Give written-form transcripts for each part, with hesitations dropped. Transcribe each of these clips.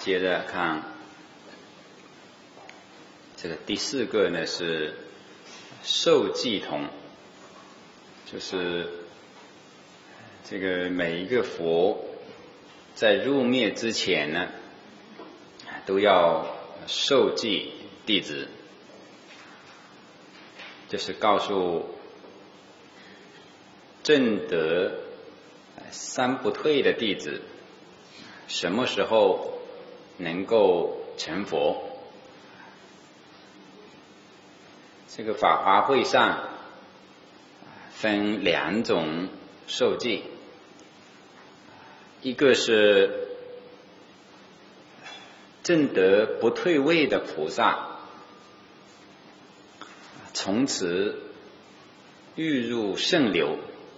接着看这个第四个呢是受记同，就是这个每一个佛在入灭之前呢，都要受记弟子，就是告诉证得三不退的弟子什么时候能够成佛。这个法华会上分两种受记，一个是证得不退位的菩萨，从此欲入圣流，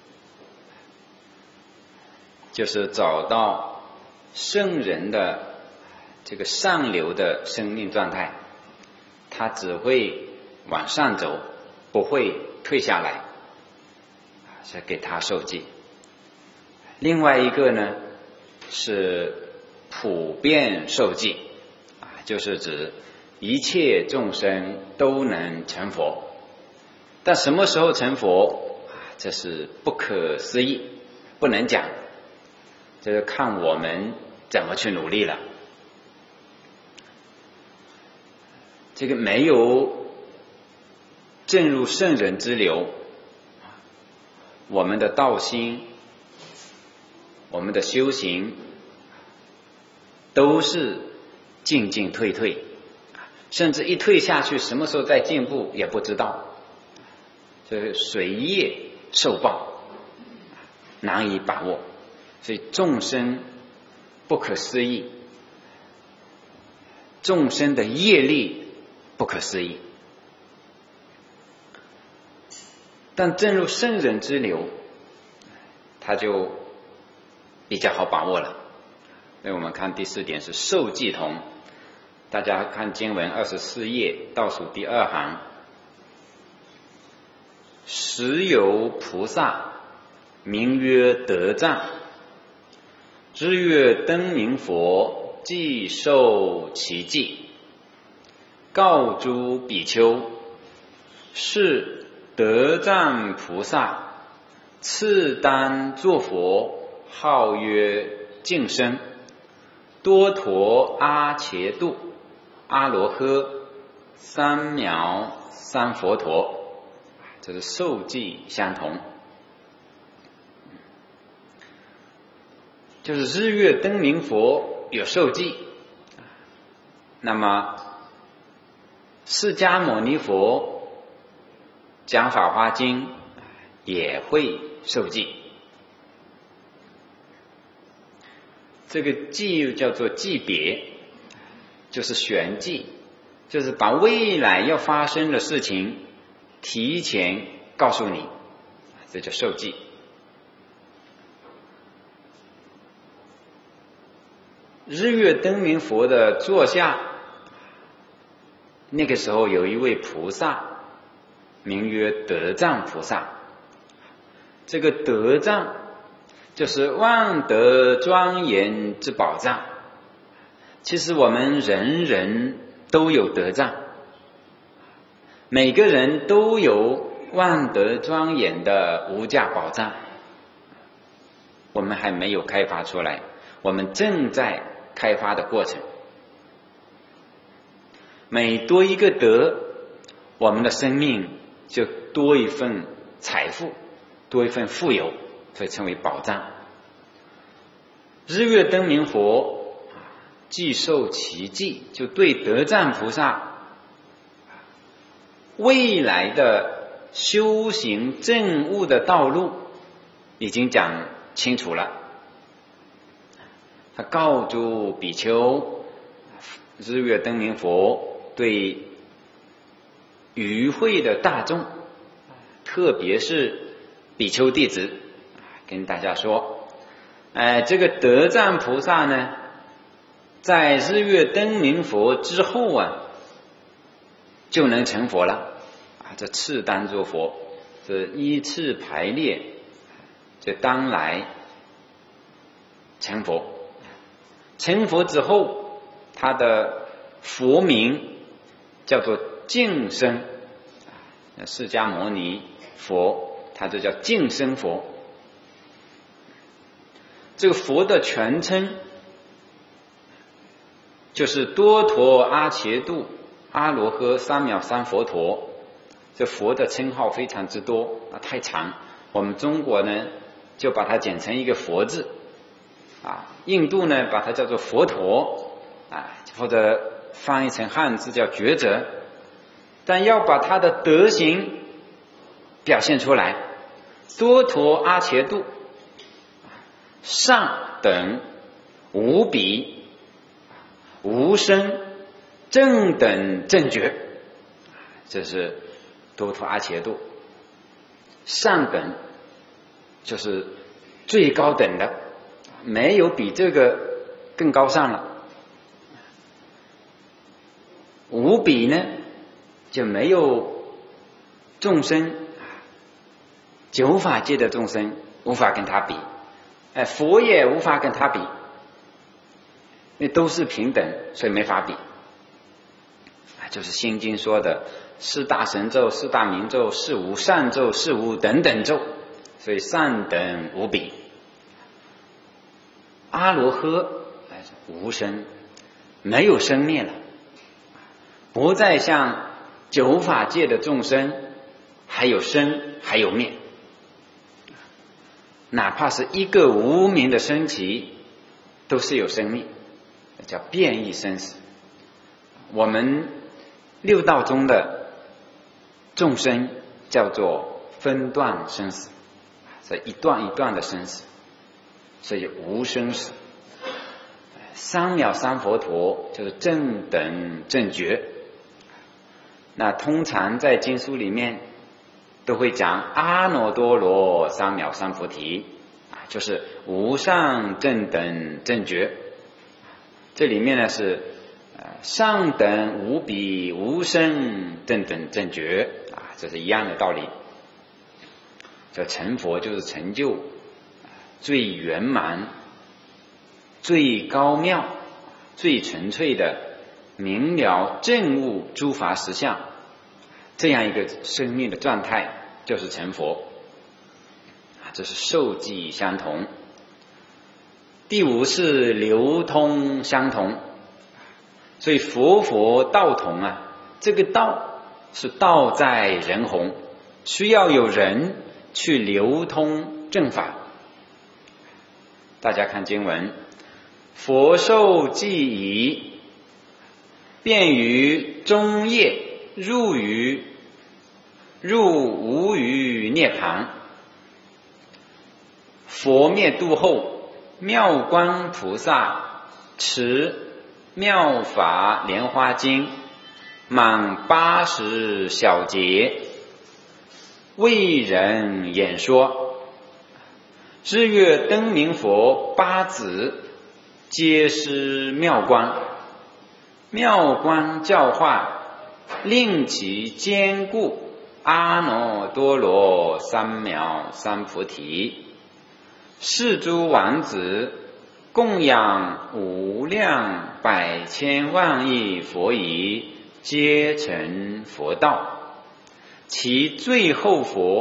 就是找到圣人的这个上流的生命状态，他只会往上走，不会退下来，是给他受记。另外一个呢是普遍受记，就是指一切众生都能成佛，但什么时候成佛，这是不可思议，不能讲，这是看我们怎么去努力了。这个没有证入圣人之流，我们的道心，我们的修行都是进进退退，甚至一退下去什么时候再进步也不知道，这随业受报，难以把握，所以众生不可思议，众生的业力不可思议。但正入圣人之流，他就比较好把握了。所以我们看第四点是受记同，大家看经文24页倒数第2行，时有菩萨名曰德藏，日月灯明佛既受其记，告诸比丘，是德藏菩萨次当作佛，号曰净身，多陀阿伽度阿罗诃三藐三佛陀，这是受记相同。就是日月灯明佛有受记，那么释迦牟尼佛讲法华经也会受记。这个记又叫做记别，就是玄记，就是把未来要发生的事情提前告诉你，这叫受记。日月灯明佛的座下，那个时候有一位菩萨名曰德藏菩萨，这个德藏就是万德庄严之宝藏。其实我们人人都有德藏，每个人都有万德庄严的无价宝藏，我们还没有开发出来，我们正在开发的过程。每多一个德，我们的生命就多一份财富，多一份富有，所以称为宝藏。日月灯明佛既受其记，就对德藏菩萨未来的修行证悟的道路已经讲清楚了。他告诸比丘，日月灯明佛对与会的大众，特别是比丘弟子，跟大家说，这个德藏菩萨呢，在日月灯明佛之后就能成佛了，这次当作佛，这依次排列，这当来成佛。成佛之后， 他的佛名叫做净身，释迦牟尼佛他就叫净身佛。这个佛的全称就是多陀阿伽度阿罗诃三藐三佛陀。这佛的称号非常之多太长，我们中国呢就把它简称一个佛字印度呢把它叫做佛陀或者翻译成汉字叫觉者。但要把它的德行表现出来，多陀阿伽度上等无比无生正等正觉，这是多陀阿伽度。上等就是最高等的，没有比这个更高尚了。无比呢就没有众生九法界的众生无法跟他比，佛也无法跟他比，那都是平等，所以没法比。就是心经说的四大神咒、四大明咒、四无上咒、四无等等咒，所以上等无比。阿罗诃无生，没有生灭了，不再像九法界的众生还有生还有灭，哪怕是一个无明的升起都是有生灭，叫变异生死。我们六道中的众生叫做分段生死，这一段一段的生死，所以无生死。三藐三佛陀就是正等正觉。那通常在经书里面都会讲阿耨多罗三藐三菩提就是无上正等正觉。这里面呢是上等无比无生正等正觉这是一样的道理。这成佛就是成就最圆满、最高妙、最纯粹的明了证悟诸法实相，这样一个生命的状态就是成佛这是受记相同。第五是流通相同，所以佛道同这个道是道在人弘，需要有人去流通正法。大家看经文，佛受记已，便于中夜入无余涅槃。佛灭度后，妙观菩萨持妙法莲花经满80小节，为人演说。日月灯明佛八子皆施妙观，妙观教化，令其坚固阿耨多罗三藐三菩提。是诸王子供养无量百千万亿佛仪，皆成佛道。其最后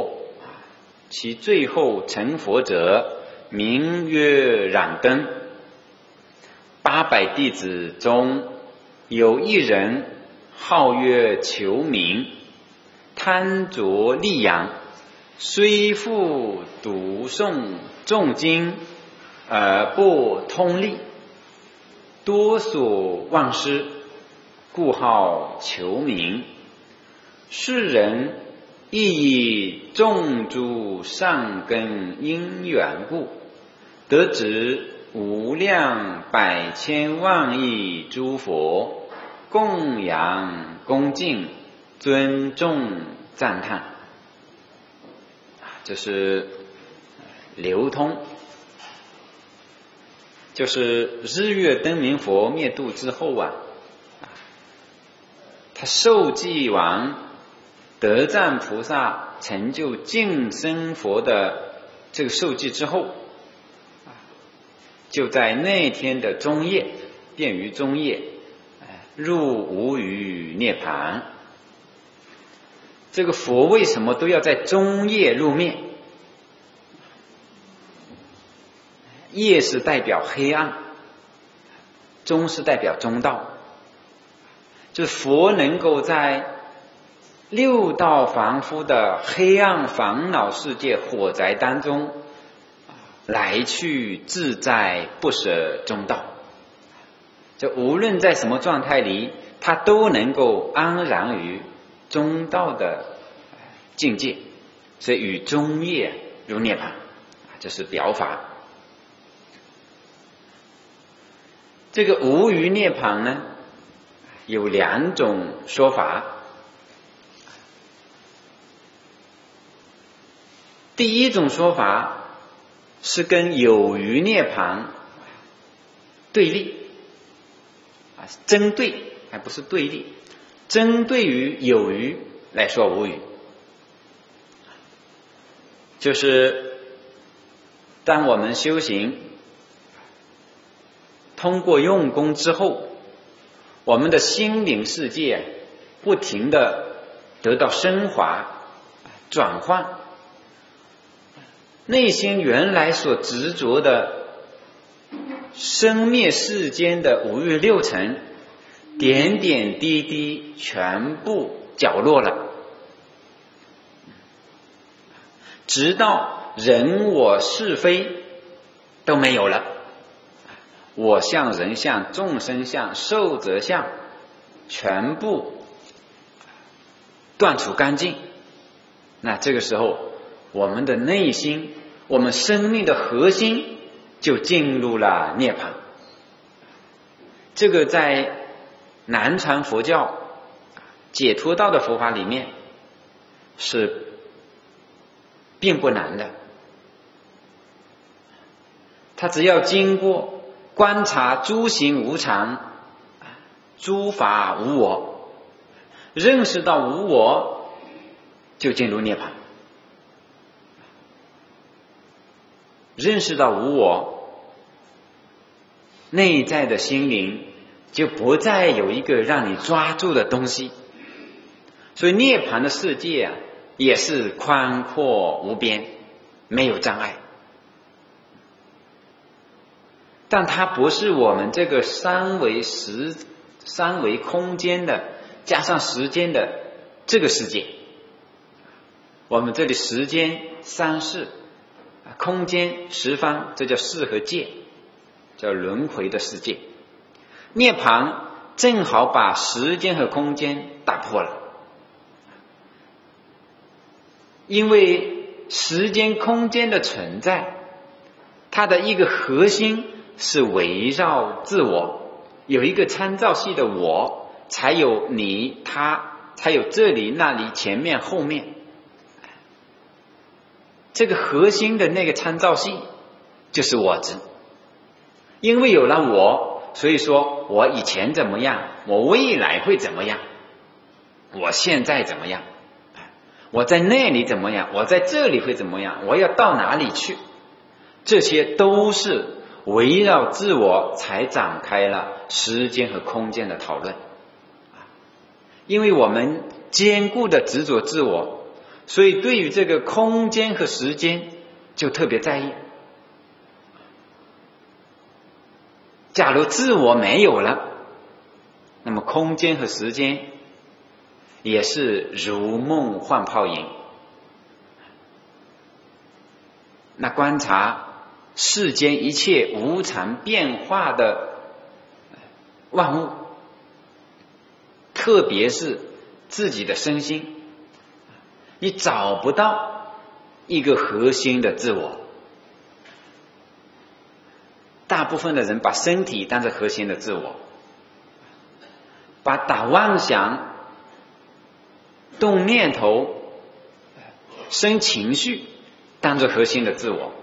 成佛者，名曰燃灯。800弟子中有一人号曰求名，贪着利养，虽复读诵众经而不通利，多所忘失，故号求名。世人亦以种诸善根因缘故，得值无量百千万亿诸佛，供养恭敬，尊重赞叹。这是流通，就是日月灯明佛灭度之后他受记完得赞菩萨成就净身佛的这个受记之后，就在那天的中夜，便于中夜入无余涅槃。这个佛为什么都要在中叶入灭？夜是代表黑暗，中是代表中道。就是佛能够在六道凡夫的黑暗烦恼世界火灾当中来去自在不舍中道，就无论在什么状态里，他都能够安然于中道的境界，所以与中叶入涅槃，这是表法。这个无余涅槃呢，有两种说法。第一种说法是跟有余涅槃对立，针对，还不是对立，针对于有余来说无余。就是当我们修行通过用功之后，我们的心灵世界不停地得到升华转换，内心原来所执着的生灭世间的五欲六尘点点滴滴全部角落了，直到人我是非都没有了，我相人相众生相寿者相全部断除干净。那这个时候我们的内心，我们生命的核心就进入了涅槃。这个在南传佛教解脱道的佛法里面是并不难的，他只要经过观察诸行无常，诸法无我，认识到无我，就进入涅槃。认识到无我，内在的心灵就不再有一个让你抓住的东西。所以涅槃的世界啊，也是宽阔无边，没有障碍。但它不是我们这个三维空间的加上时间的这个世界。我们这里时间三世，空间十方，这叫世和界，叫轮回的世界。涅槃正好把时间和空间打破了，因为时间空间的存在，它的一个核心是围绕自我，有一个参照系的我，才有你他，才有这里那里前面后面。这个核心的那个参照系就是我执。因为有了我，所以说我以前怎么样，我未来会怎么样，我现在怎么样，我在那里怎么样，我在这里会怎么样，我要到哪里去，这些都是围绕自我才展开了时间和空间的讨论。因为我们坚固的执着自我，所以对于这个空间和时间就特别在意。假如自我没有了，那么空间和时间也是如梦幻泡影。那观察世间一切无常变化的万物，特别是自己的身心，你找不到一个核心的自我。大部分的人把身体当成核心的自我，把打妄想、动念头、生情绪当作核心的自我。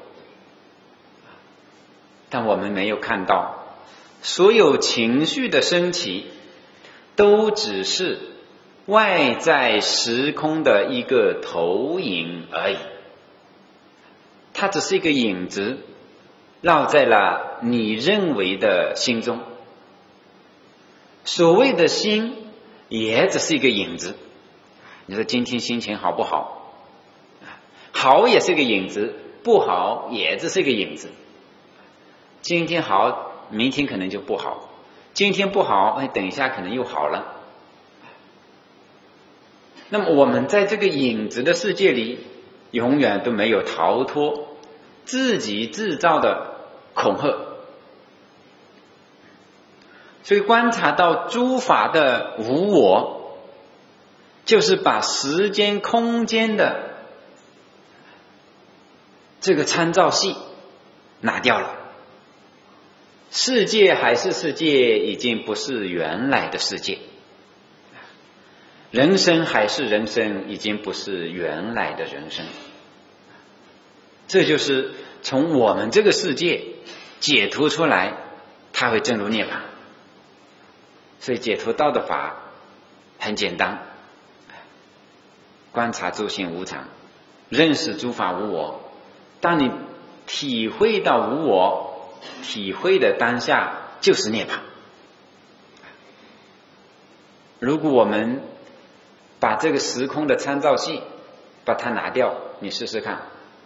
但我们没有看到，所有情绪的升起都只是外在时空的一个投影而已，它只是一个影子，绕在了你认为的心中。 所谓的心也只是一个影子。你说今天心情好不好？好也是一个影子，不好也只是一个影子。今天好，明天可能就不好；今天不好，等一下可能又好了。那么我们在这个影子的世界里，永远都没有逃脱自己制造的恐吓。所以观察到诸法的无我，就是把时间空间的这个参照系拿掉了。世界还是世界，已经不是原来的世界；人生还是人生，已经不是原来的人生。这就是从我们这个世界解脱出来，它会证入涅槃。所以解脱道的法很简单，观察诸行无常，认识诸法无我。当你体会到无我，体会的当下就是涅槃。如果我们把这个时空的参照系把它拿掉，你试试看，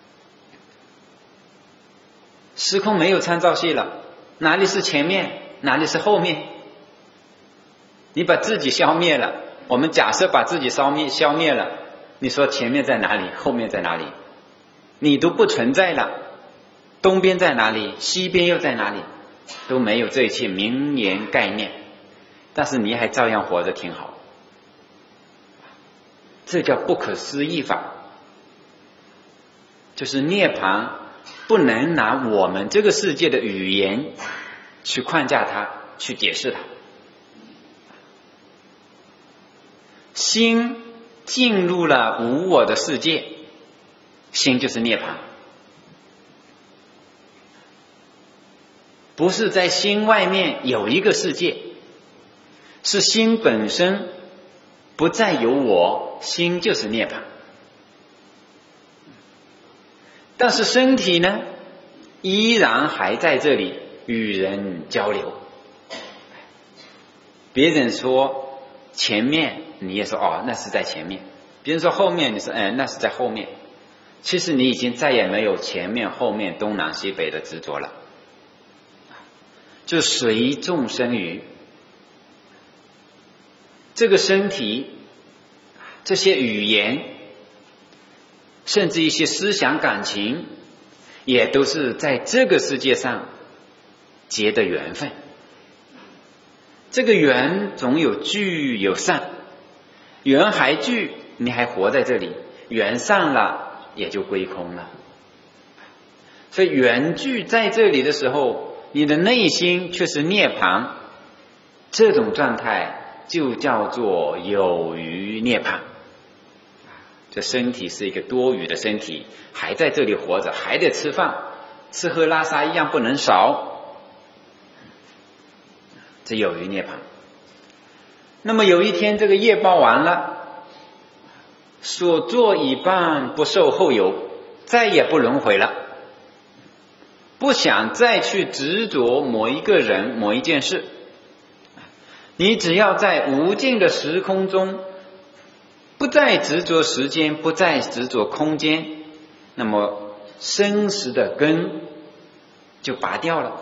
时空没有参照系了，哪里是前面，哪里是后面？你把自己消灭了，我们假设把自己消灭了，你说前面在哪里，后面在哪里？你都不存在了，东边在哪里，西边又在哪里？都没有这一切名言概念，但是你还照样活得挺好。这叫不可思议法，就是涅槃不能拿我们这个世界的语言去框架它，去解释它。心进入了无我的世界，心就是涅槃。不是在心外面有一个世界，是心本身不再有我，心就是涅槃。但是身体呢，依然还在这里与人交流。别人说前面，你也说哦，那是在前面；别人说后面，你说那是在后面。其实你已经再也没有前面、后面、东南西北的执着了，就随众生语。这个身体，这些语言，甚至一些思想感情，也都是在这个世界上结的缘分。这个缘总有聚有散，缘还聚，你还活在这里；缘散了，也就归空了。所以缘聚在这里的时候，你的内心却是涅槃，这种状态就叫做有余涅槃。这身体是一个多余的身体，还在这里活着，还得吃饭，吃喝拉撒一样不能少，这有余涅槃。那么有一天这个业报完了，所作已办，不受后有，再也不轮回了，不想再去执着某一个人某一件事。你只要在无尽的时空中不再执着时间，不再执着空间，那么生死的根就拔掉了。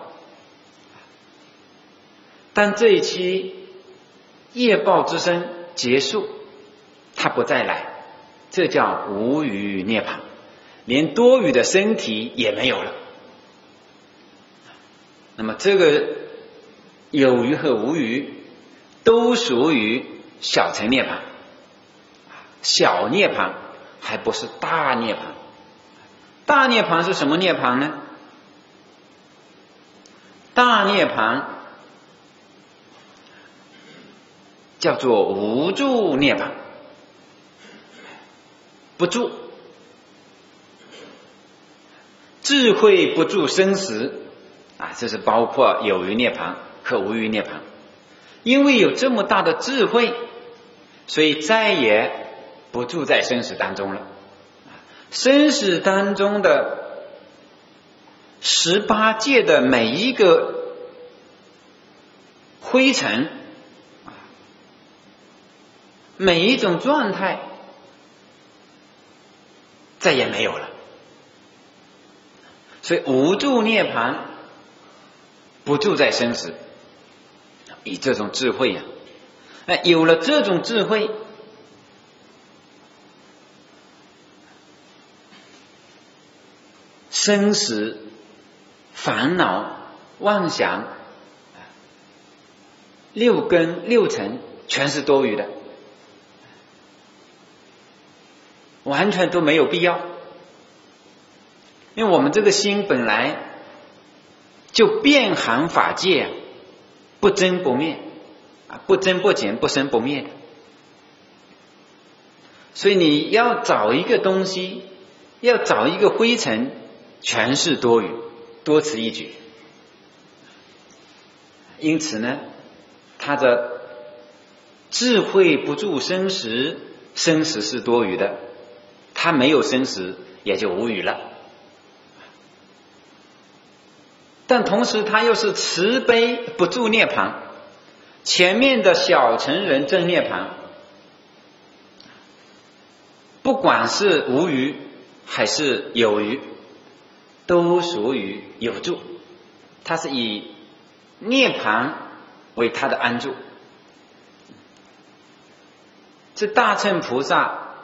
当这一期业报之身结束，它不再来，这叫无余涅槃，连多余的身体也没有了。那么这个有余和无余都属于小乘涅槃，小涅槃还不是大涅槃。大涅槃是什么涅槃呢？大涅槃叫做无住涅槃，不住，智慧不住生死这是包括有余涅槃和无余涅槃。因为有这么大的智慧，所以再也不住在生死当中了。生死当中的18界的每一个灰尘每一种状态再也没有了。所以无住涅槃，不住在生死，以这种智慧有了这种智慧，生死烦恼妄想六根六尘全是多余的，完全都没有必要。因为我们这个心本来就遍含法界，不增不灭，不增不减，不生不灭的。所以你要找一个东西，要找一个灰尘，全是多余，多此一举。因此呢，他的智慧不住生死，生死是多余的，他没有生死也就无余了。但同时他又是慈悲不住涅槃，前面的小乘人证涅槃，不管是无余还是有余，都属于有住，他是以涅槃为他的安住。这大乘菩萨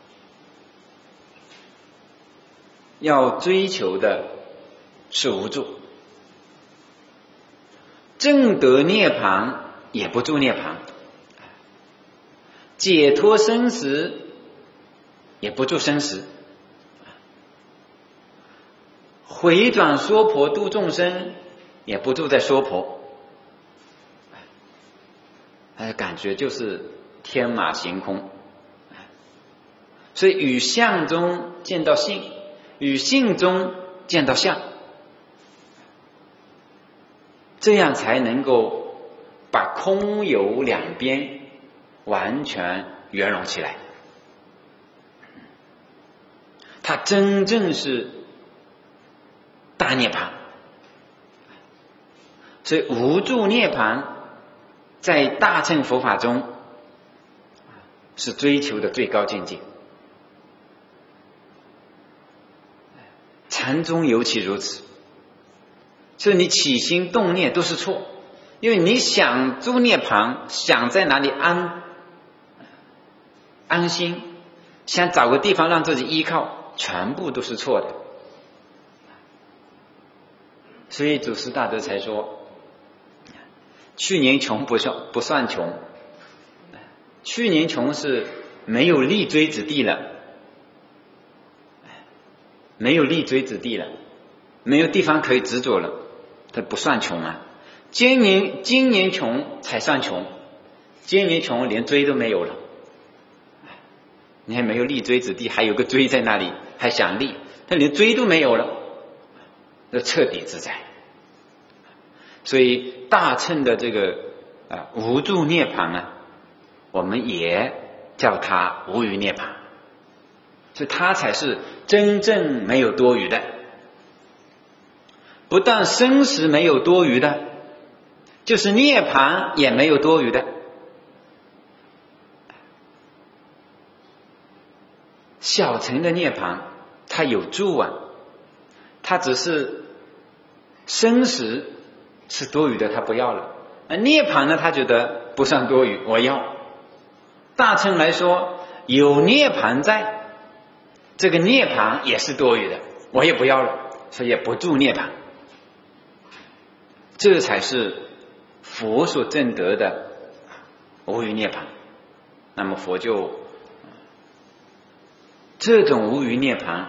要追求的是无住，证得涅槃也不住涅槃，解脱生死也不住生死，回转娑婆度众生也不住在娑婆，感觉就是天马行空。所以与相中见到性，与性中见到相，这样才能够把空有两边完全圆融起来。它真正是大涅槃。所以无住涅槃在大乘佛法中是追求的最高境界，禅宗尤其如此。所以你起心动念都是错，因为你想住涅槃，想在哪里安心，想找个地方让自己依靠，全部都是错的。所以祖师大德才说，去年穷不算穷，去年穷是没有立锥之地了，没有立锥之地了，没有地方可以执着了，它不算穷啊。今年穷才算穷，今年穷连锥都没有了，你还没有立锥之地，还有个锥在那里还想立，他连锥都没有了，那彻底自在。所以大乘的这个无住涅槃我们也叫它无余涅槃，所以它才是真正没有多余的。不但生死没有多余的，就是涅槃也没有多余的。小乘的涅槃它有住它只是生死是多余的，他不要了。涅槃呢，他觉得不算多余，我要。大乘来说，有涅槃在，这个涅槃也是多余的，我也不要了，所以也不住涅槃。这才是佛所证得的无余涅槃。那么佛就这种无余涅槃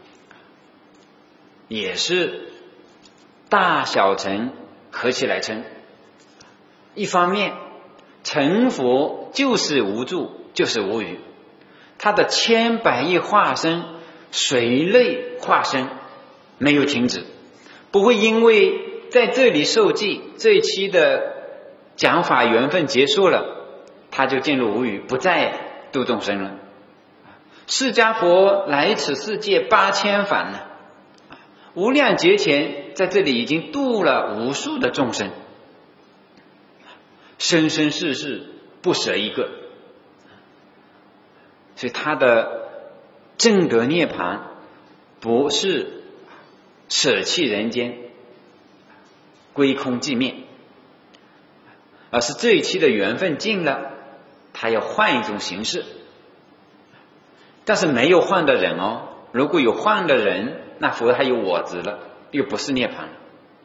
也是大小乘合起来称。一方面成佛就是无住，就是无余，他的千百亿化身随类化身没有停止，不会因为在这里受记，这一期的讲法缘分结束了，他就进入无余，不再度众生了。释迦佛来此世界8000返了，无量劫前在这里已经度了无数的众生，生生世世不舍一个。 所以他的正得涅槃不是舍弃人间归空寂灭，而是这一期的缘分尽了，他要换一种形式。但是没有换的人哦，如果有换的人，那佛还有我执了，又不是涅槃了。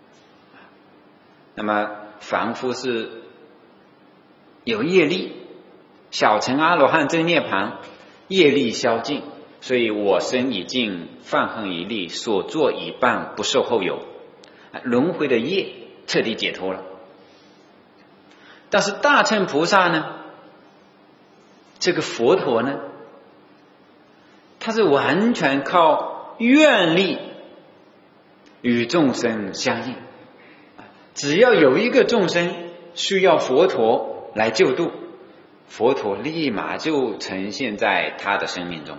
那么凡夫是有业力，小乘阿罗汉证涅槃，业力消尽，所以我生已尽，犯恨已立，所作已办，不受后有，轮回的业彻底解脱了。但是大乘菩萨呢，这个佛陀呢，他是完全靠愿力与众生相应，只要有一个众生需要佛陀来救度，佛陀立马就呈现在他的生命中。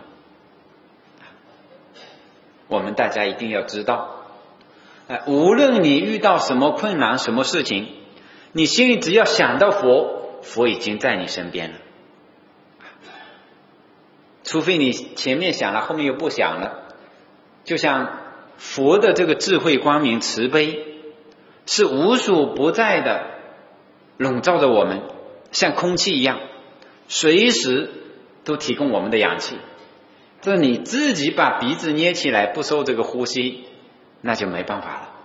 我们大家一定要知道，无论你遇到什么困难什么事情，你心里只要想到佛，佛已经在你身边了。除非你前面想了后面又不想了，就像佛的这个智慧光明慈悲是无所不在的笼罩着我们，像空气一样随时都提供我们的氧气。这你自己把鼻子捏起来不受这个呼吸，那就没办法了。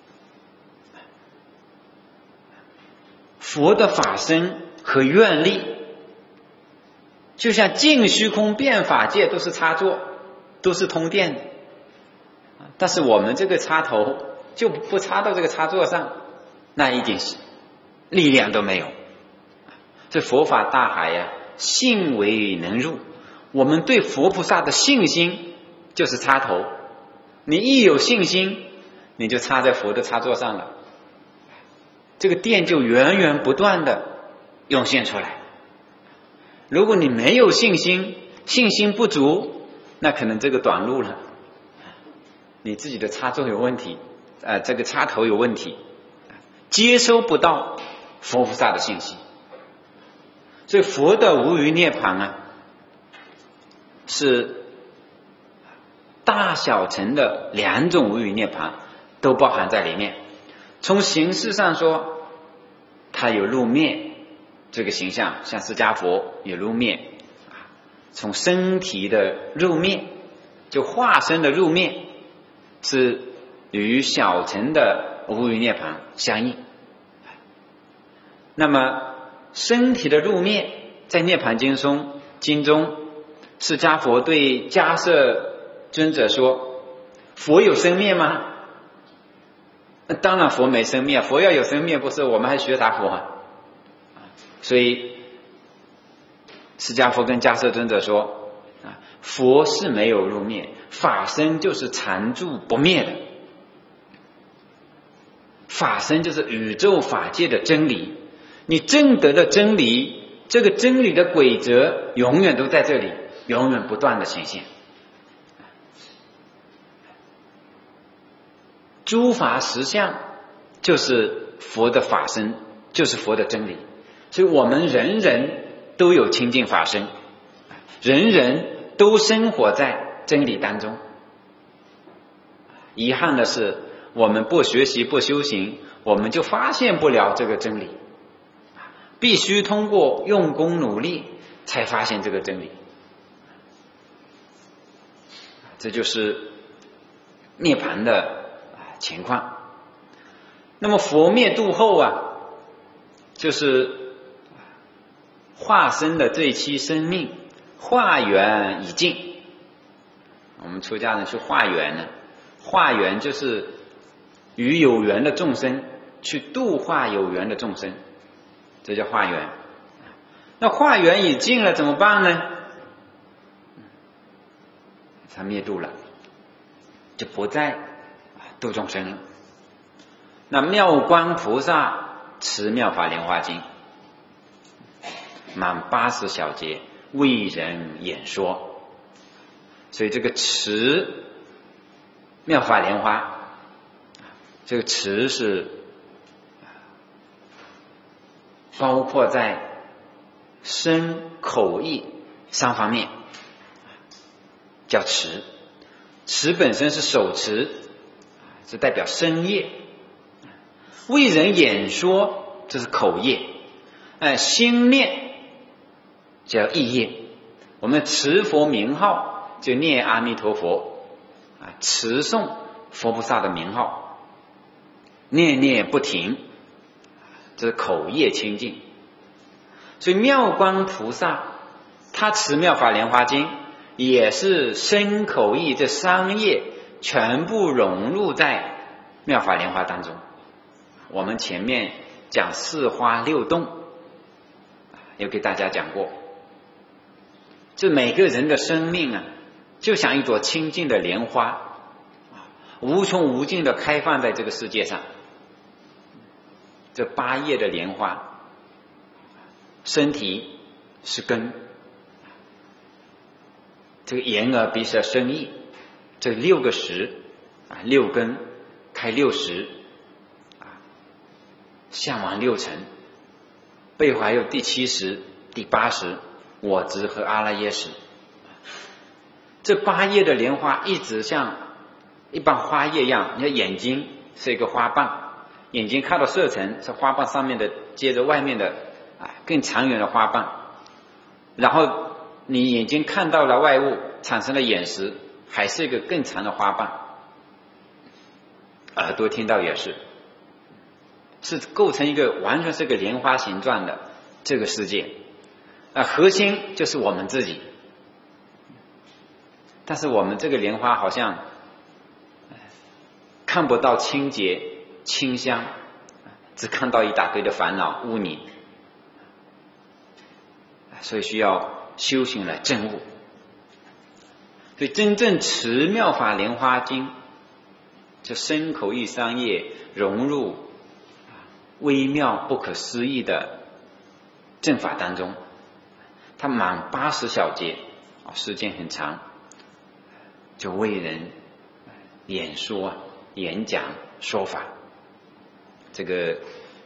佛的法身和愿力就像净虚空变法界都是插座，都是通电的，但是我们这个插头就不插到这个插座上，那一点力量都没有。这佛法大海呀，信为能入，我们对佛菩萨的信心就是插头，你一有信心，你就插在佛的插座上了，这个电就源源不断的涌现出来。如果你没有信心，信心不足，那可能这个短路了，你自己的插座有问题，这个插头有问题，接收不到佛菩萨的信息。所以佛的无余涅槃啊，是大小乘的两种无余涅槃都包含在里面。从形式上说，它有入灭这个形象，像释迦佛有入灭，从身体的入灭，就化身的入灭，是与小乘的无余涅槃相应。那么身体的入灭，在涅槃经中，释迦佛对迦摄尊者说：佛有生灭吗？当然佛没生灭，佛要有生灭，不是我们还学啥佛啊？所以释迦佛跟迦摄尊者说，佛是没有入灭，法身就是常住不灭的，法身就是宇宙法界的真理，你证得的真理，这个真理的规则永远都在这里，永远不断的显现。诸法实相就是佛的法身，就是佛的真理，所以我们人人都有清净法身，人人都生活在真理当中。遗憾的是，我们不学习不修行，我们就发现不了这个真理，必须通过用功努力才发现这个真理。这就是涅槃的情况。那么佛灭度后啊，就是化身的这一期生命化缘已尽。我们出家人去化缘呢，化缘就是与有缘的众生去度化有缘的众生，这叫化缘。那化缘已尽了怎么办呢？他灭度了，就不再度众生了。那妙观菩萨持妙法莲华经，满80小节为人演说。所以这个持妙法莲华，这个持是包括在身口意3方面， 叫持。持本身是手持，这代表身业。为人演说，这是口业。心念叫意业。我们持佛名号就念阿弥陀佛，持诵佛菩萨的名号，念念不停，这是口业清净。所以妙观菩萨他持妙法莲华经，也是身口意这三业全部融入在妙法莲华当中。我们前面讲四花六洞，有给大家讲过，这每个人的生命啊，就像一朵清净的莲花，无穷无尽的开放在这个世界上。这8叶的莲花，身体是根，这个眼耳鼻舌身意，这6个识，6根开6识，向往6尘，背后还有第7识、第8识，我执和阿赖耶识。这8叶的莲花一直像一般花叶一样，你看眼睛是一个花瓣，眼睛看到色尘是花瓣上面的接着外面的更长远的花瓣，然后你眼睛看到了外物产生了眼识，还是一个更长的花瓣，耳朵听到也是构成一个完全是个莲花形状的这个世界。核心就是我们自己，但是我们这个莲花好像看不到清洁清香，只看到一大堆的烦恼污泥，所以需要修行来证悟。所以真正持妙法莲花经，就身口意三业融入微妙不可思议的正法当中，它满80小节，时间很长，就为人演说演讲说法。这个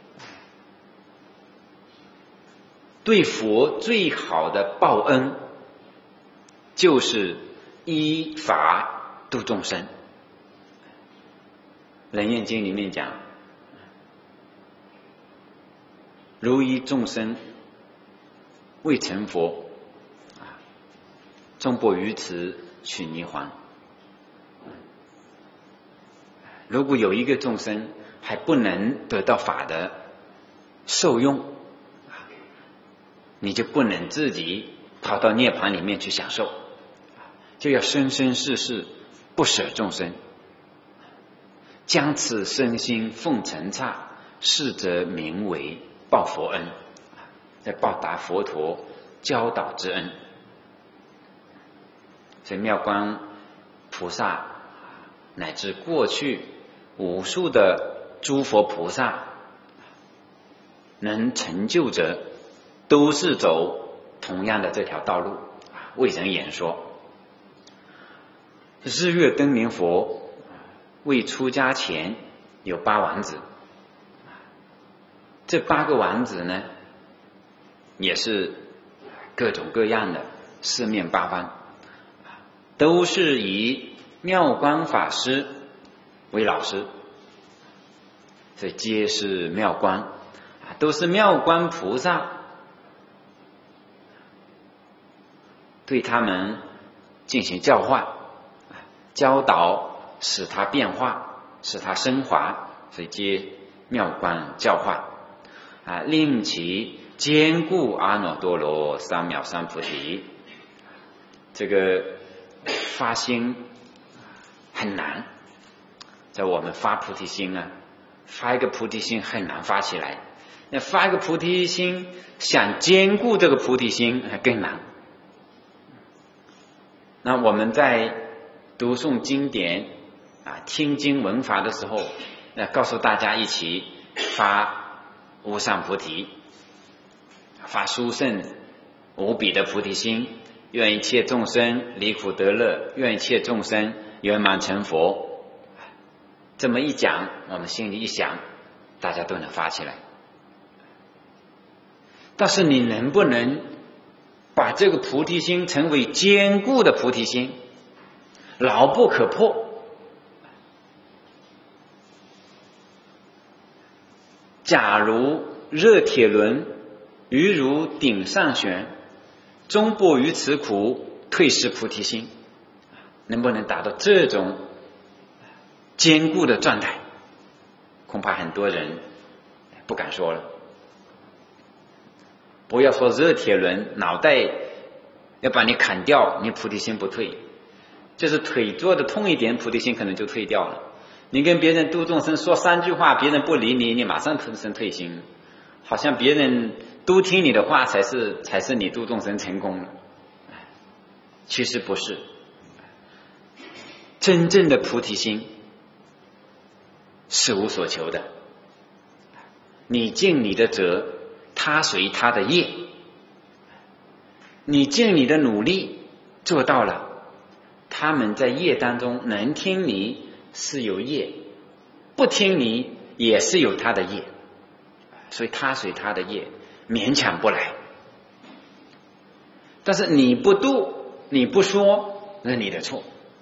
对佛最好的报恩，就是依法度众生。楞严经里面讲，如依众生未成佛，终不于此取泥环。如果有一个众生还不能得到法的受用，你就不能自己跑到涅槃里面去享受，就要生生世世不舍众生，将此身心奉承刹，是则名为报佛恩，在报答佛陀教导之恩。所以妙观菩萨乃至过去无数的诸佛菩萨能成就者，都是走同样的这条道路，为人演说。日月灯明佛未出家前有8王子，这8个王子呢，也是各种各样的，四面八方，都是以妙观法师为老师，所以皆是妙观，都是妙观菩萨对他们进行教化、教导，使他变化，使他升华，所以皆妙观教化令其坚固阿耨多罗三藐三菩提。这个发心很难，在我们发菩提心发一个菩提心很难发起来，那发一个菩提心想坚固这个菩提心更难。那我们在读诵经典听经闻法的时候，告诉大家一起发无上菩提，发殊胜无比的菩提心，愿一切众生离苦得乐，愿一切众生圆满成佛。这么一讲，我们心里一想，大家都能发起来。但是你能不能把这个菩提心成为坚固的菩提心， 牢不可破。假如热铁轮，余如顶上悬，终不于此苦，退失菩提心。能不能达到这种坚固的状态，恐怕很多人不敢说了。不要说热铁轮，脑袋要把你砍掉，你菩提心不退，就是腿坐的痛一点，菩提心可能就退掉了。你跟别人度众生说3句话，别人不理你，你马上退心，好像别人都听你的话才是你度众生成功了。其实不是，真正的菩提心是无所求的。你尽你的责，他随他的业。你尽你的努力做到了，他们在业当中能听你是有业，不听你也是有他的业，所以他随他的业，勉强不来。但是你不度，你不说，那是你的错。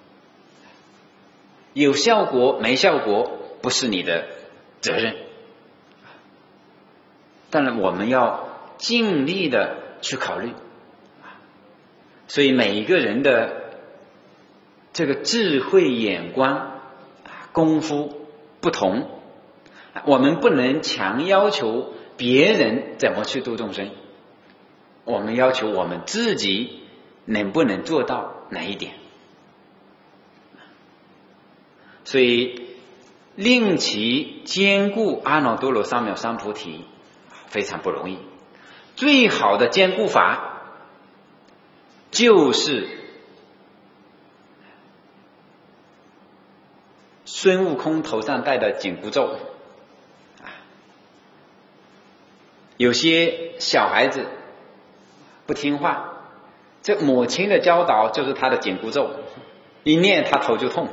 有效果没效果不是你的责任。当然我们要尽力的去考虑，所以每一个人的这个智慧眼光功夫不同，我们不能强要求别人怎么去度众生，我们要求我们自己能不能做到哪一点。所以令其坚固阿耨多罗三藐三菩提非常不容易。最好的坚固法就是孙悟空头上戴的紧箍咒。有些小孩子不听话，这母亲的教导就是他的紧箍咒，一念他头就痛。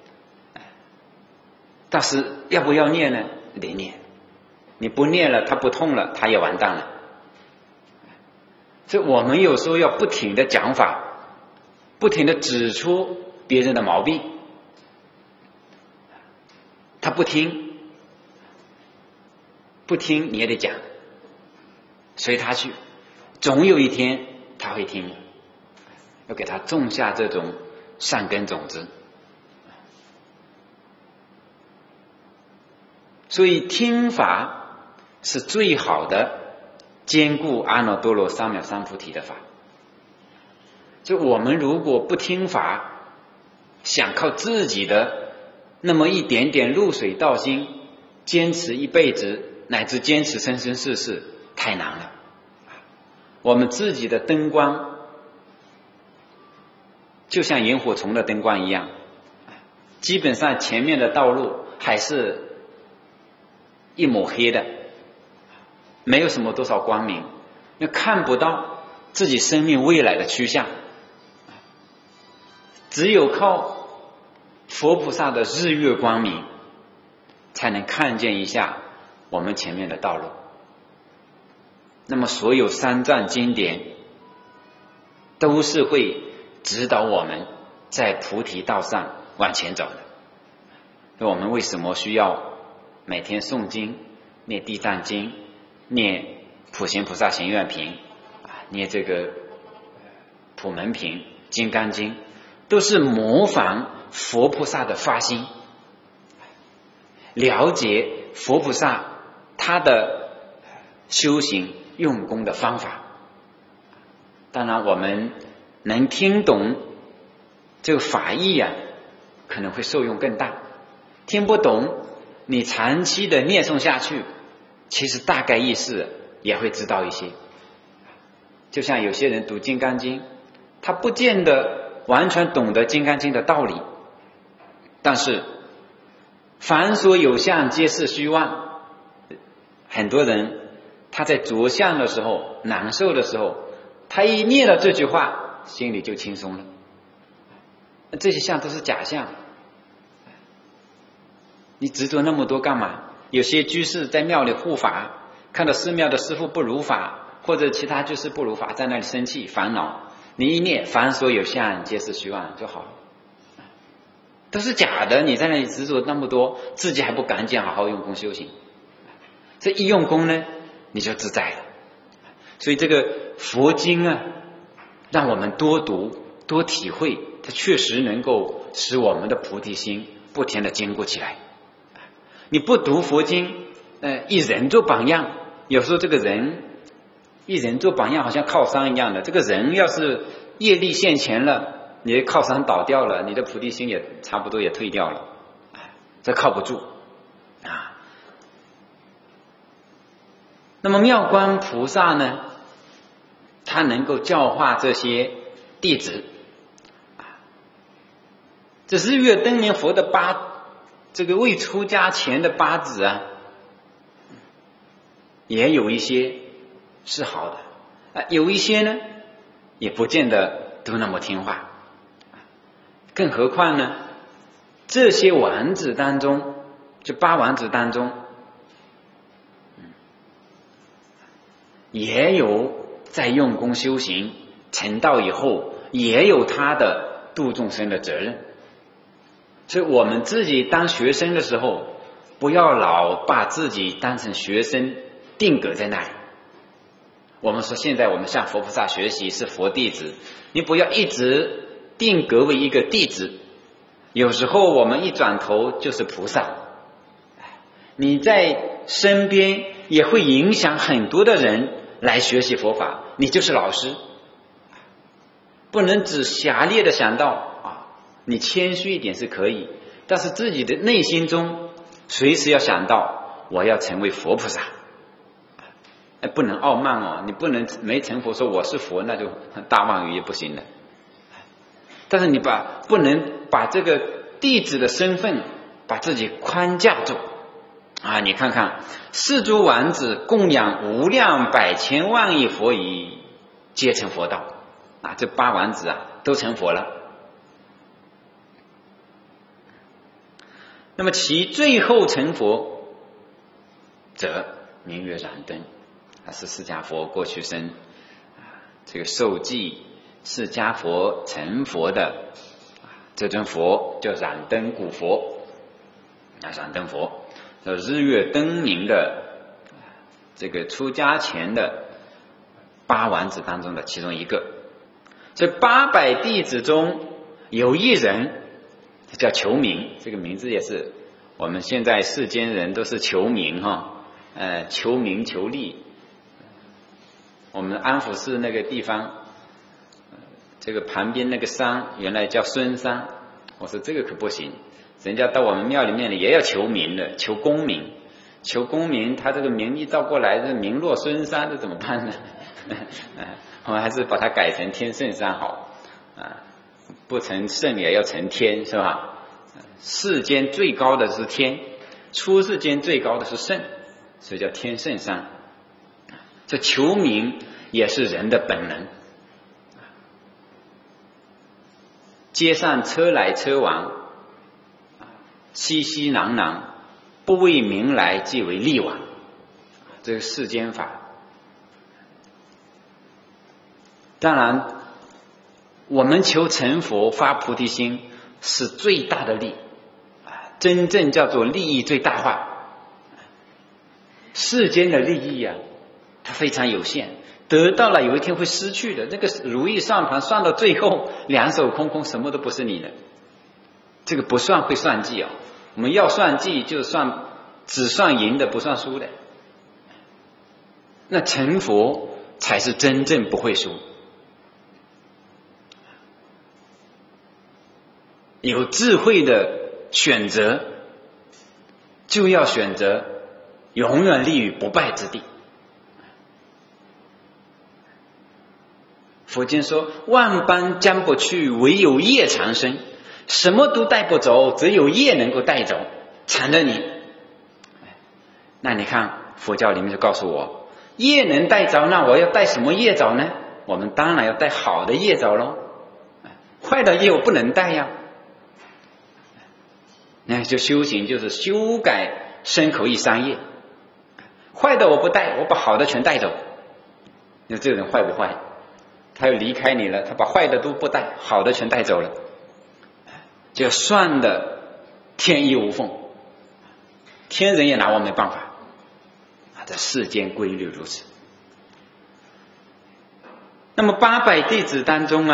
但是要不要念呢？得念，你不念了，他不痛了，他也完蛋了。所以我们有时候要不停的讲法，不停的指出别人的毛病，他不听你也得讲，随他去，总有一天他会听，要给他种下这种善根种子。所以听法是最好的坚固阿耨多罗三藐三菩提的法。就我们如果不听法，想靠自己的那么一点点入水道心坚持一辈子，乃至坚持生生世世，太难了。我们自己的灯光就像萤火虫的灯光一样，基本上前面的道路还是一抹黑的，没有什么多少光明，又看不到自己生命未来的趋向。只有靠佛菩萨的日月光明，才能看见一下我们前面的道路。那么所有三藏经典都是会指导我们在菩提道上往前走的。那我们为什么需要每天诵经，念地藏经，念普贤菩萨行愿品，念这个普门品、金刚经，都是模仿佛菩萨的发心，了解佛菩萨他的修行用功的方法。当然我们能听懂这个法义可能会受用更大。听不懂，你长期的念诵下去，其实大概意思也会知道一些。就像有些人读金刚经，他不见得完全懂得金刚经的道理，但是凡所有相皆是虚妄。很多人他在着相的时候，难受的时候，他一念了这句话，心里就轻松了。这些相都是假象，你执着那么多干嘛？有些居士在庙里护法，看到寺庙的师父不如法，或者其他居士不如法，在那里生气烦恼，你一念凡所有相皆是虚妄就好了。 都是假的，你在那里执着那么多，自己还不赶紧好好用功修行。这一用功呢，你就自在了。所以这个佛经啊，让我们多读多体会，它确实能够使我们的菩提心不停的坚固起来。你不读佛经，以人做榜样，有时候这个人以人做榜样，好像靠山一样的。这个人要是业力现前了，你的靠山倒掉了，你的菩提心也差不多也退掉了，这靠不住啊。那么妙观菩萨呢，他能够教化这些弟子。这日月灯明佛的这个未出家前的八子啊，也有一些是好的，有一些呢也不见得都那么听话。更何况呢，这些王子当中，这八王子当中，也有在用功修行成道以后，也有他的度众生的责任。所以我们自己当学生的时候，不要老把自己当成学生定格在那里。我们说现在我们向佛菩萨学习是佛弟子，你不要一直定格为一个弟子，有时候我们一转头就是菩萨。你在身边也会影响很多的人来学习佛法，你就是老师。不能只狭劣的想到你谦虚一点是可以，但是自己的内心中随时要想到我要成为佛菩萨。不能傲慢哦，你不能没成佛说我是佛，那就大妄语也不行了。但是你不能把这个弟子的身份把自己框架住啊！你看看四诸王子供养无量百千万亿佛已，皆成佛道啊！这八王子啊都成佛了。那么其最后成佛则名曰燃灯，是释迦佛过去生这个受记释迦佛成佛的这尊佛叫燃灯古佛燃灯佛，日月灯明的这个出家前的八王子当中的其中一个。这800弟子中有一人叫求名，这个名字也是我们现在世间人都是求名求名求利。我们安福寺那个地方，这个旁边那个山原来叫孙山，我说这个可不行，人家到我们庙里面也要求名的，求功名，求功名，他这个名一照过来，这名落孙山，这怎么办呢？我们还是把它改成天圣山好不成圣也要成天，是吧？世间最高的是天，出世间最高的是圣，所以叫天圣山。这求名也是人的本能。街上车来车往，熙熙攘攘，不为名来，即为利往，这个世间法。当然我们求成佛发菩提心是最大的利，真正叫做利益最大化。世间的利益它非常有限，得到了有一天会失去的。那个如意算盘算到最后两手空空，什么都不是你的，这个不算会算计我们要算计就只算赢的不算输的。那成佛才是真正不会输。有智慧的选择，就要选择永远立于不败之地。佛经说万般将不去，唯有业长生。什么都带不走，只有业能够带走，缠着你。那你看佛教里面就告诉我，业能带走，那我要带什么业走呢？我们当然要带好的业走咯，坏的业我不能带呀。那就修行就是修改身口意三业，坏的我不带，我把好的全带走。那这个人坏不坏？他又离开你了，他把坏的都不带，好的全带走了。 就算的天衣无缝，天人也拿我没办法。这世间规律如此。那么800弟子当中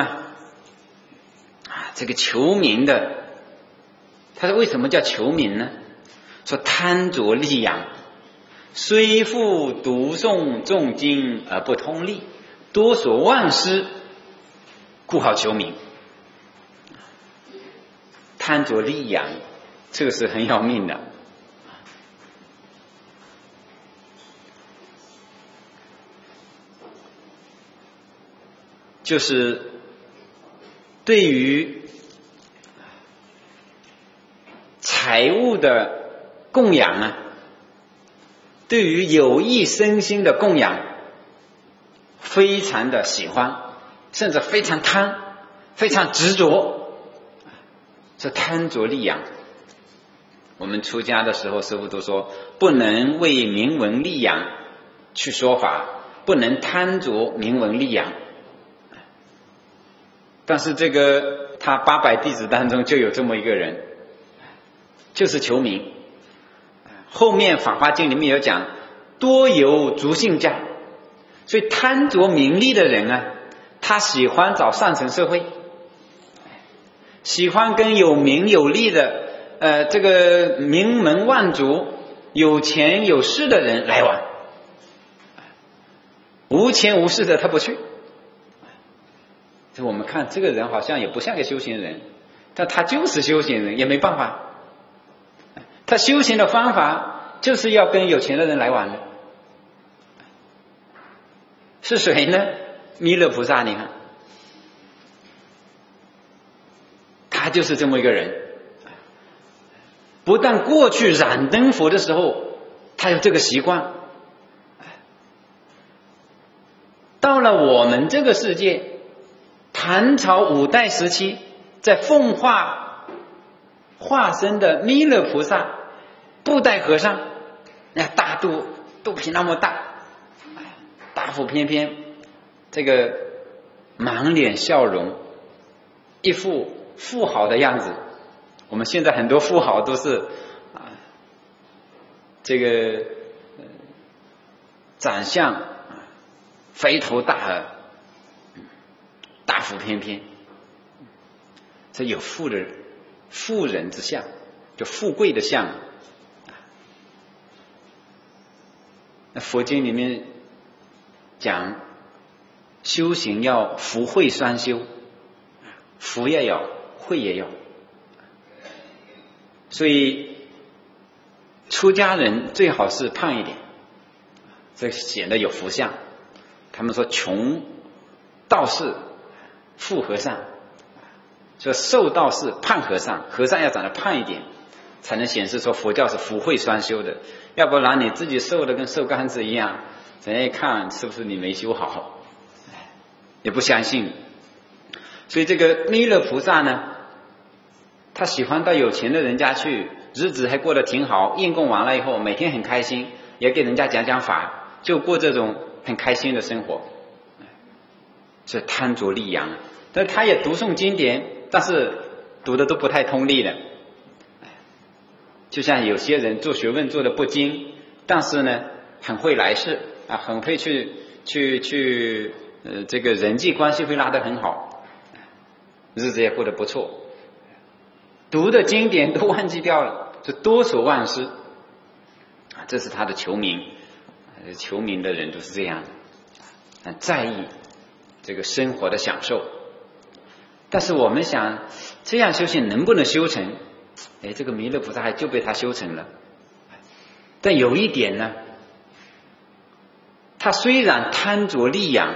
这个求名的，他是为什么叫求名呢？说贪着利养，虽复读诵众经而不通利，多所忘失，故好求名。贪着利养，这个是很要命的。就是对于财物的供养对于有益身心的供养非常的喜欢，甚至非常贪，非常执着，这贪着利养。我们出家的时候师父都说，不能为名闻利养去说法，不能贪着名闻利养。但是这个他800弟子当中就有这么一个人，就是求名。后面《法华经》里面有讲，多有逐姓家，所以贪着名利的人他喜欢找上层社会，喜欢跟有名有利的这个名门望族、有钱有势的人来往，无钱无势的他不去。我们看这个人好像也不像个修行人，但他就是修行人，也没办法。他修行的方法就是要跟有钱的人来往的。是谁呢？弥勒菩萨，你看他就是这么一个人。不但过去燃灯佛的时候他有这个习惯，到了我们这个世界，唐朝5代时期，在奉化化身的弥勒菩萨布袋和尚，大肚皮那么大，大腹翩翩，这个满脸笑容，一副富豪的样子。我们现在很多富豪都是这个长相肥头大耳，大腹翩翩，这有富人之相，就富贵的相。那佛经里面讲，修行要福慧双修，福也要，慧也要。所以出家人最好是胖一点，这显得有福相。他们说穷道士富和尚，说瘦道士胖和尚，和尚要长得胖一点，才能显示说佛教是福慧双修的。要不然你自己瘦的跟瘦杆子一样，人家一看是不是你没修好，也不相信。所以这个弥勒菩萨呢，他喜欢到有钱的人家去，日子还过得挺好，应供完了以后每天很开心，也给人家讲讲法，就过这种很开心的生活。是贪着利养，但他也读诵经典，但是读的都不太通利的。就像有些人做学问做的不精，但是呢很会来事很会去这个人际关系会拉得很好，日子也过得不错，读的经典都忘记掉了，就多所忘失。这是他的求名。求名的人都是这样，很在意这个生活的享受。但是我们想，这样修行能不能修成？这个弥勒菩萨还就被他修成了。但有一点呢，他虽然贪着利养，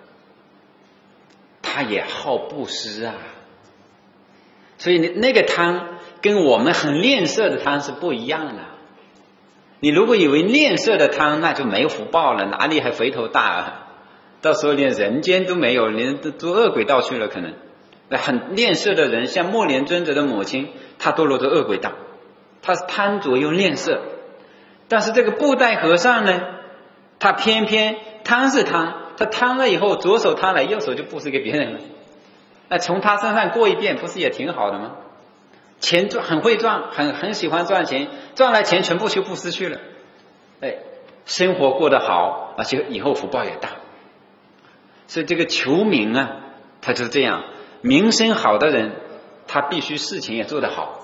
他也好布施所以那个贪跟我们很吝啬的贪是不一样的。你如果以为吝啬的贪，那就没福报了，哪里还肥头大到时候连人间都没有，连都恶鬼道去了可能。那很吝啬的人，像莫莲尊者的母亲，她堕落到恶鬼道，她是贪着又吝啬。但是这个布袋和尚呢，他偏偏贪是贪，他贪了以后左手贪了，右手就布施给别人了。那从他身上过一遍，不是也挺好的吗？ 钱赚很会赚，很喜欢赚钱，赚来钱全部去布施去了，生活过得好，而且以后福报也大。所以这个求名啊，他就是这样，名声好的人，他必须事情也做得好，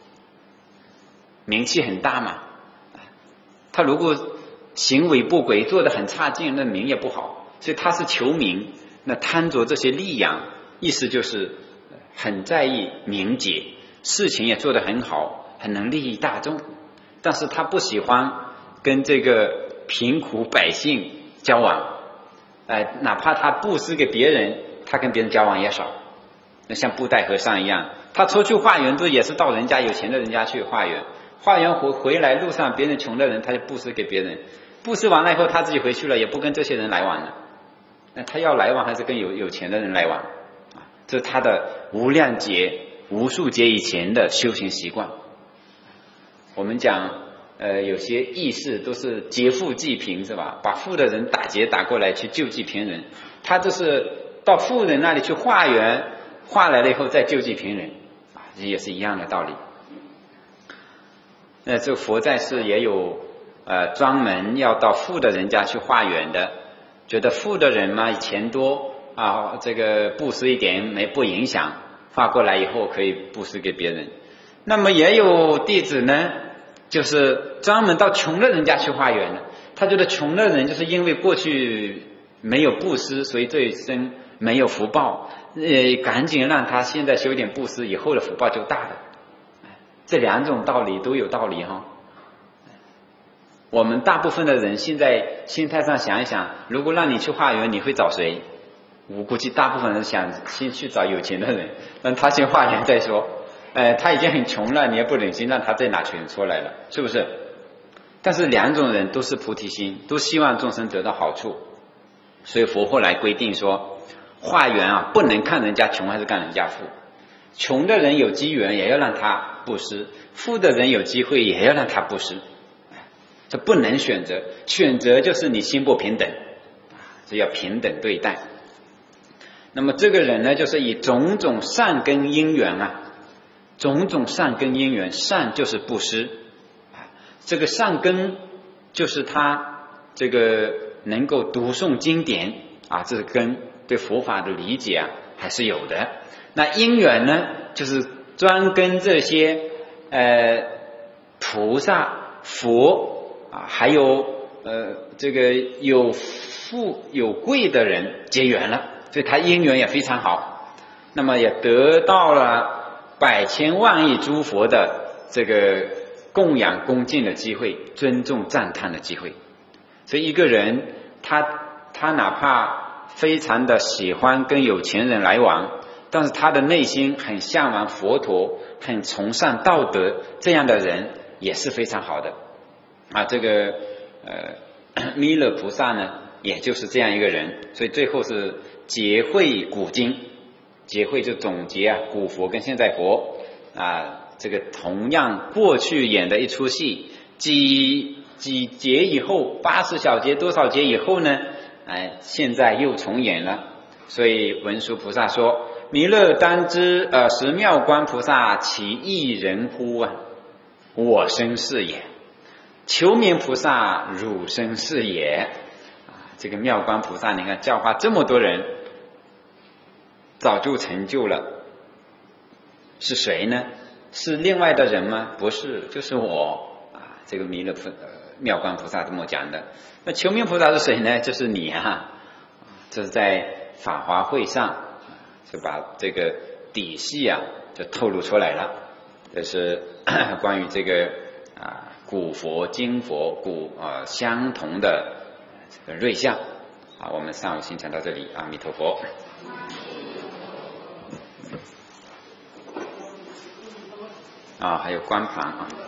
名气很大嘛。他如果行为不轨，做得很差劲，那名也不好。所以他是求名，那贪着这些利养，意思就是很在意名节，事情也做得很好，很能利益大众，但是他不喜欢跟这个贫苦百姓交往，哪怕他布施给别人，他跟别人交往也少。那像布袋和尚一样，他出去化缘都也是到人家有钱的人家去化缘，化缘回来路上别人穷的人他就布施给别人，布施完了以后他自己回去了，也不跟这些人来往了。那他要来往还是跟有钱的人来往，这是他的无量劫无数劫以前的修行习惯。我们讲有些义士都是劫富济贫是吧，把富的人打劫打过来去救济贫人，他就是到富人那里去化缘，化来了以后再救济贫人，这也是一样的道理。这佛在世也有专门要到富的人家去化缘的，觉得富的人嘛钱多啊，这个布施一点不影响，化过来以后可以布施给别人。那么也有弟子呢，就是专门到穷的人家去化缘的，他觉得穷的人就是因为过去没有布施，所以这一生没有福报，赶紧让他现在修点布施，以后的福报就大了。这两种道理都有道理哈。我们大部分的人现在心态上想一想，如果让你去化缘，你会找谁？我估计大部分人想先去找有钱的人，让他先化缘再说。他已经很穷了，你也不忍心让他再拿钱出来了，是不是？但是两种人都是菩提心，都希望众生得到好处，所以佛后来规定说，化缘不能看人家穷还是看人家富，穷的人有机缘也要让他布施，富的人有机会也要让他布施，这不能选择，选择就是你心不平等，这要平等对待。那么这个人呢，就是以种种善根因缘种种善根因缘，善就是布施，这个善根就是他这个能够读诵经典这个根对佛法的理解还是有的。那因缘呢，就是专跟这些菩萨佛还有这个有富有贵的人结缘了，所以他因缘也非常好，那么也得到了百千万亿诸佛的这个供养恭敬的机会，尊重赞叹的机会。所以一个人他哪怕非常的喜欢跟有钱人来往，但是他的内心很向往佛陀，很崇尚道德，这样的人也是非常好的这个弥勒菩萨呢也就是这样一个人。所以最后是结会古今，结会就总结古佛跟现在佛这个同样过去演的一出戏，几节以后，80小节多少节以后呢，现在又重演了。所以文殊菩萨说，弥勒当知实妙观菩萨其一人乎我生是也，求名菩萨汝生是也。这个妙观菩萨你看教化这么多人，早就成就了，是谁呢？是另外的人吗？不是，就是我这个妙观菩萨这么讲的。那求名菩萨是谁呢？就是你这是在法华会上就把这个底细就透露出来了。这是关于这个古佛今佛相同的这个瑞相。我们上午先讲到这里，阿弥陀佛。还有光盘